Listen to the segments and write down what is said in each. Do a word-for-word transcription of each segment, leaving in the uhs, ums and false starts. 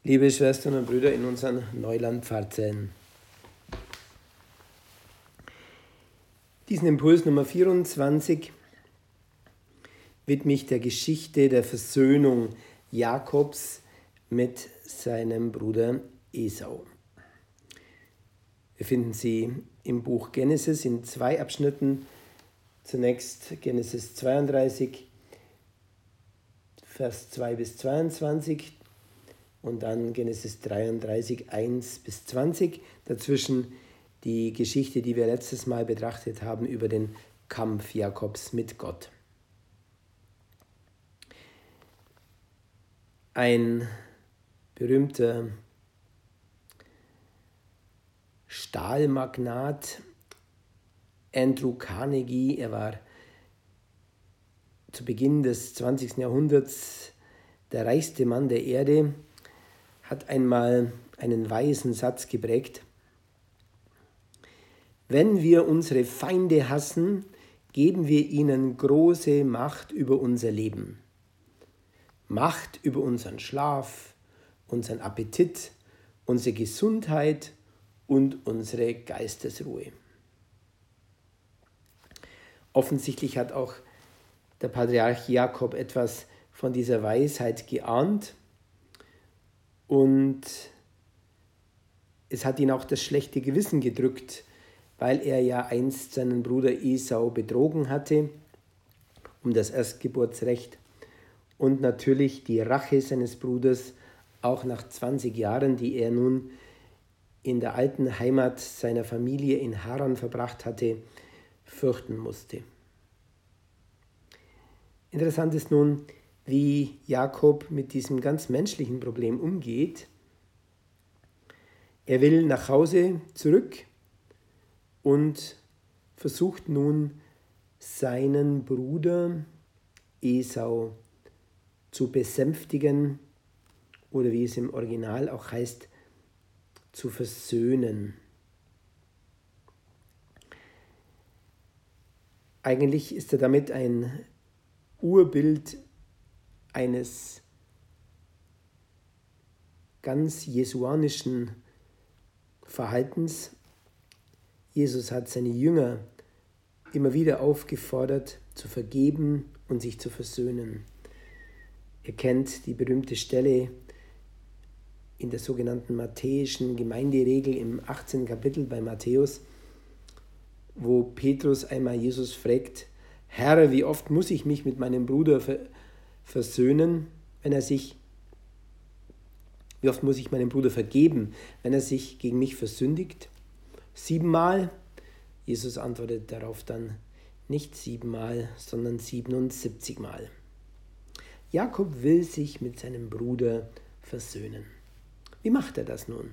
Liebe Schwestern und Brüder in unseren Neulandpfarrzellen. Diesen Impuls Nummer vierundzwanzig widme ich der Geschichte der Versöhnung Jakobs mit seinem Bruder Esau. Wir finden sie im Buch Genesis in zwei Abschnitten. Zunächst Genesis zweiunddreißig, Vers zwei bis zweiundzwanzig und dann Genesis dreiunddreißig, eins bis zwanzig. Dazwischen die Geschichte, die wir letztes Mal betrachtet haben, über den Kampf Jakobs mit Gott. Ein berühmter Stahlmagnat, Andrew Carnegie, er war zu Beginn des zwanzigsten Jahrhunderts der reichste Mann der Erde, hat einmal einen weisen Satz geprägt: Wenn wir unsere Feinde hassen, geben wir ihnen große Macht über unser Leben. Macht über unseren Schlaf, unseren Appetit, unsere Gesundheit und unsere Geistesruhe. Offensichtlich hat auch der Patriarch Jakob etwas von dieser Weisheit geahnt und es hat ihn auch das schlechte Gewissen gedrückt, weil er ja einst seinen Bruder Esau betrogen hatte um das Erstgeburtsrecht und natürlich die Rache seines Bruders auch nach zwanzig Jahren, die er nun in der alten Heimat seiner Familie in Haran verbracht hatte, fürchten musste. Interessant ist nun, wie Jakob mit diesem ganz menschlichen Problem umgeht. Er will nach Hause zurück und versucht nun, seinen Bruder Esau zu besänftigen oder wie es im Original auch heißt, zu versöhnen. Eigentlich ist er damit ein Urbild eines ganz jesuanischen Verhaltens. Jesus hat seine Jünger immer wieder aufgefordert, zu vergeben und sich zu versöhnen. Ihr kennt die berühmte Stelle in der sogenannten matthäischen Gemeinderegel im achtzehnten Kapitel bei Matthäus, wo Petrus einmal Jesus fragt: Herr, wie oft muss ich mich mit meinem Bruder versöhnen, wenn er sich, wie oft muss ich meinem Bruder vergeben, wenn er sich gegen mich versündigt? Siebenmal? Jesus antwortet darauf dann: nicht siebenmal, sondern siebenundsiebzigmal. Jakob will sich mit seinem Bruder versöhnen. Wie macht er das nun?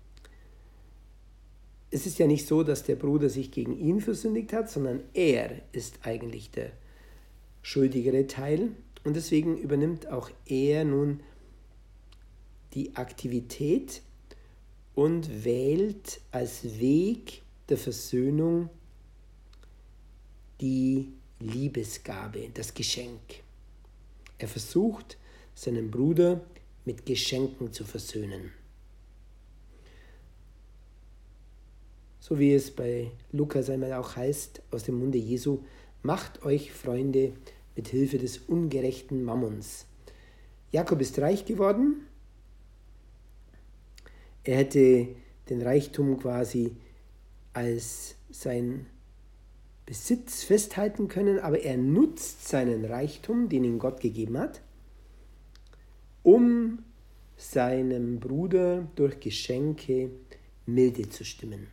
Es ist ja nicht so, dass der Bruder sich gegen ihn versündigt hat, sondern er ist eigentlich der schuldigere Teil. Und deswegen übernimmt auch er nun die Aktivität und wählt als Weg der Versöhnung die Liebesgabe, das Geschenk. Er versucht, seinen Bruder mit Geschenken zu versöhnen. So wie es bei Lukas einmal auch heißt, aus dem Munde Jesu: Macht euch Freunde mit Hilfe des ungerechten Mammons. Jakob ist reich geworden. Er hätte den Reichtum quasi als sein Besitz festhalten können, aber er nutzt seinen Reichtum, den ihm Gott gegeben hat, um seinem Bruder durch Geschenke milde zu stimmen.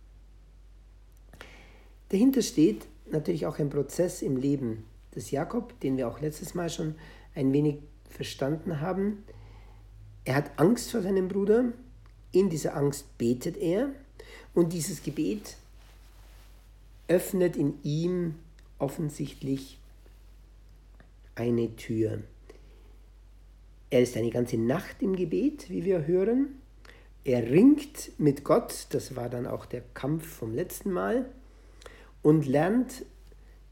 Dahinter steht natürlich auch ein Prozess im Leben des Jakob, den wir auch letztes Mal schon ein wenig verstanden haben. Er hat Angst vor seinem Bruder, in dieser Angst betet er und dieses Gebet öffnet in ihm offensichtlich eine Tür. Er ist eine ganze Nacht im Gebet, wie wir hören. Er ringt mit Gott, das war dann auch der Kampf vom letzten Mal, und lernt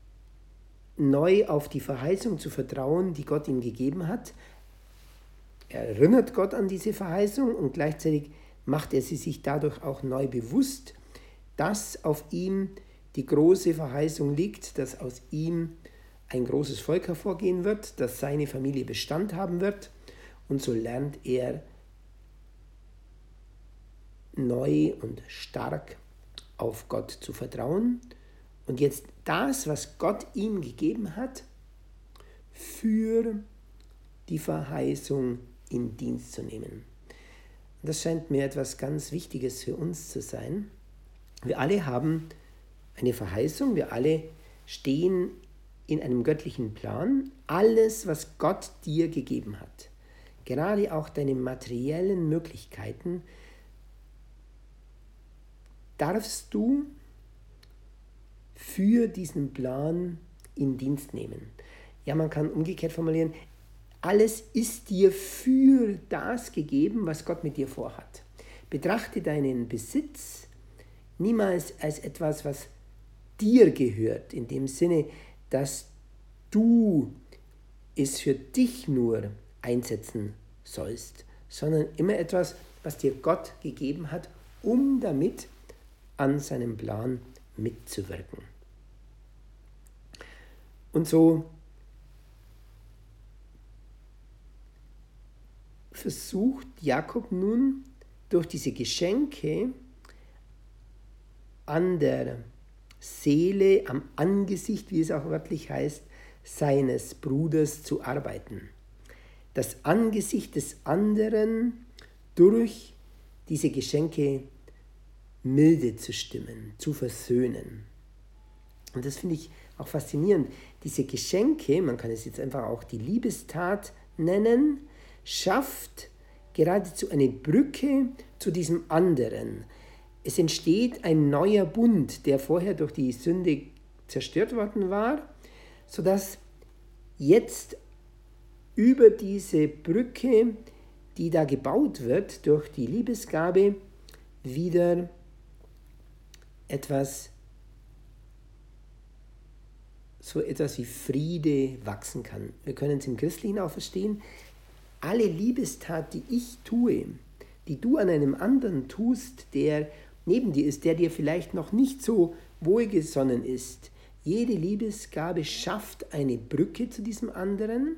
neu auf die Verheißung zu vertrauen, die Gott ihm gegeben hat. er erinnert Gott an diese Verheißung und gleichzeitig macht er sie sich dadurch auch neu bewusst, dass auf ihm die große Verheißung liegt, dass aus ihm ein großes Volk hervorgehen wird, dass seine Familie Bestand haben wird. Und so lernt er neu und stark auf Gott zu vertrauen und jetzt das, was Gott ihm gegeben hat, für die Verheißung in Dienst zu nehmen. Und das scheint mir etwas ganz Wichtiges für uns zu sein. Wir alle haben eine Verheißung, wir alle stehen in einem göttlichen Plan. Alles, was Gott dir gegeben hat, gerade auch deine materiellen Möglichkeiten, darfst du für diesen Plan in Dienst nehmen. Ja, man kann umgekehrt formulieren, alles ist dir für das gegeben, was Gott mit dir vorhat. Betrachte deinen Besitz niemals als etwas, was dir gehört, in dem Sinne, dass du es für dich nur einsetzen sollst, sondern immer etwas, was dir Gott gegeben hat, um damit an seinem Plan mitzuwirken. Und so versucht Jakob nun durch diese Geschenke an der Seele, am Angesicht, wie es auch wörtlich heißt, seines Bruders zu arbeiten. Das Angesicht des anderen durch diese Geschenke milde zu stimmen, zu versöhnen. Und das finde ich auch faszinierend. Diese Geschenke, man kann es jetzt einfach auch die Liebestat nennen, schafft geradezu eine Brücke zu diesem anderen. Es entsteht ein neuer Bund, der vorher durch die Sünde zerstört worden war, sodass jetzt über diese Brücke, die da gebaut wird durch die Liebesgabe, wieder etwas, so etwas wie Friede wachsen kann. Wir können es im Christlichen auch verstehen. Alle Liebestat, die ich tue, die du an einem anderen tust, der neben dir ist, der dir vielleicht noch nicht so wohlgesonnen ist, jede Liebesgabe schafft eine Brücke zu diesem anderen,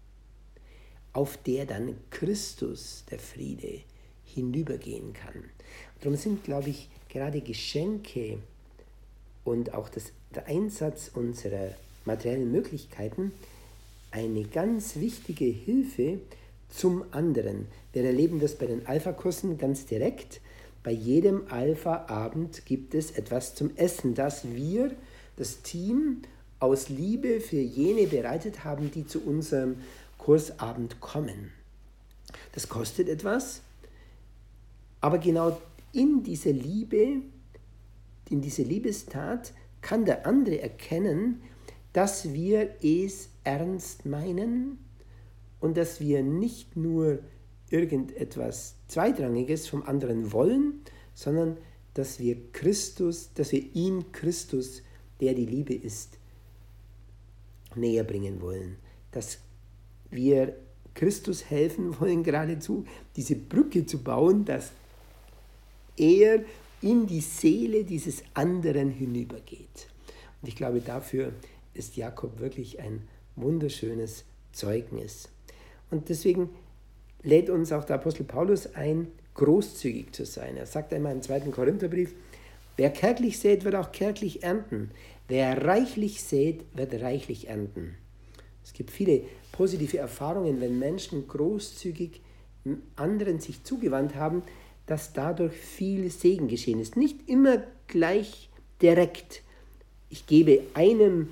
auf der dann Christus, der Friede, hinübergehen kann. Darum sind, glaube ich, gerade Geschenke und auch das, der Einsatz unserer materiellen Möglichkeiten eine ganz wichtige Hilfe zum anderen. Wir erleben das bei den Alpha-Kursen ganz direkt. Bei jedem Alpha-Abend gibt es etwas zum Essen, das wir, das Team, aus Liebe für jene bereitet haben, die zu unserem Kursabend kommen. Das kostet etwas, aber genau in dieser Liebe, in dieser Liebestat kann der andere erkennen, dass wir es ernst meinen und dass wir nicht nur irgendetwas Zweitrangiges vom anderen wollen, sondern dass wir Christus, dass wir ihm Christus, der die Liebe ist, näher bringen wollen. Dass wir Christus helfen wollen, geradezu diese Brücke zu bauen, dass er in die Seele dieses anderen hinübergeht. Und ich glaube, dafür ist Jakob wirklich ein wunderschönes Zeugnis. Und deswegen lädt uns auch der Apostel Paulus ein, großzügig zu sein. Er sagt einmal im zweiten Korintherbrief, wer kärglich sät, wird auch kärglich ernten. Wer reichlich sät, wird reichlich ernten. Es gibt viele positive Erfahrungen, wenn Menschen großzügig anderen sich zugewandt haben, dass dadurch viel Segen geschehen ist. Nicht immer gleich direkt. Ich gebe einem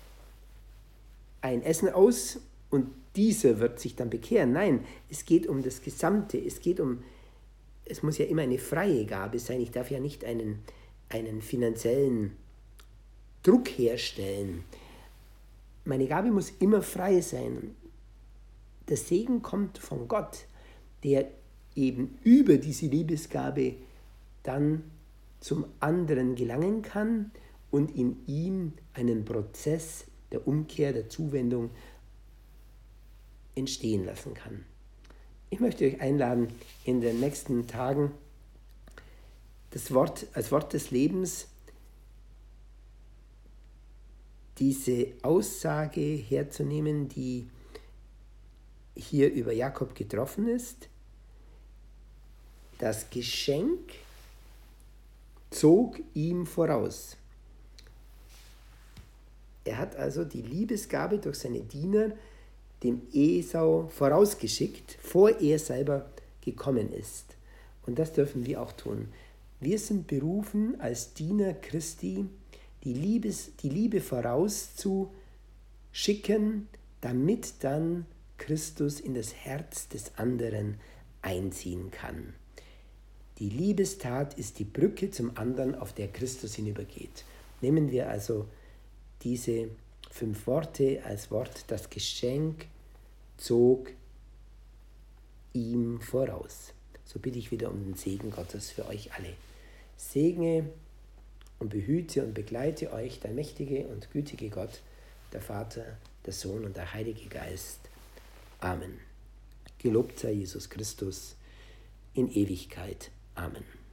ein Essen aus und dieser wird sich dann bekehren. Nein, es geht um das Gesamte. Es geht um, es muss ja immer eine freie Gabe sein. Ich darf ja nicht einen, einen finanziellen Druck herstellen. Meine Gabe muss immer frei sein. Der Segen kommt von Gott, der eben über diese Liebesgabe dann zum anderen gelangen kann und in ihm einen Prozess der Umkehr, der Zuwendung entstehen lassen kann. Ich möchte euch einladen, in den nächsten Tagen das Wort als Wort des Lebens, diese Aussage herzunehmen, die hier über Jakob getroffen ist. Das Geschenk zog ihm voraus. Er hat also die Liebesgabe durch seine Diener dem Esau vorausgeschickt, vor er selber gekommen ist. Und das dürfen wir auch tun. Wir sind berufen, als Diener Christi die, Liebes, die Liebe vorauszuschicken, damit dann Christus in das Herz des anderen einziehen kann. Die Liebestat ist die Brücke zum anderen, auf der Christus hinübergeht. Nehmen wir also diese fünf Worte als Wort: Das Geschenk zog ihm voraus. So bitte ich wieder um den Segen Gottes für euch alle. Segne und behüte und begleite euch der mächtige und gütige Gott, der Vater, der Sohn und der Heilige Geist. Amen. Gelobt sei Jesus Christus in Ewigkeit. Amen.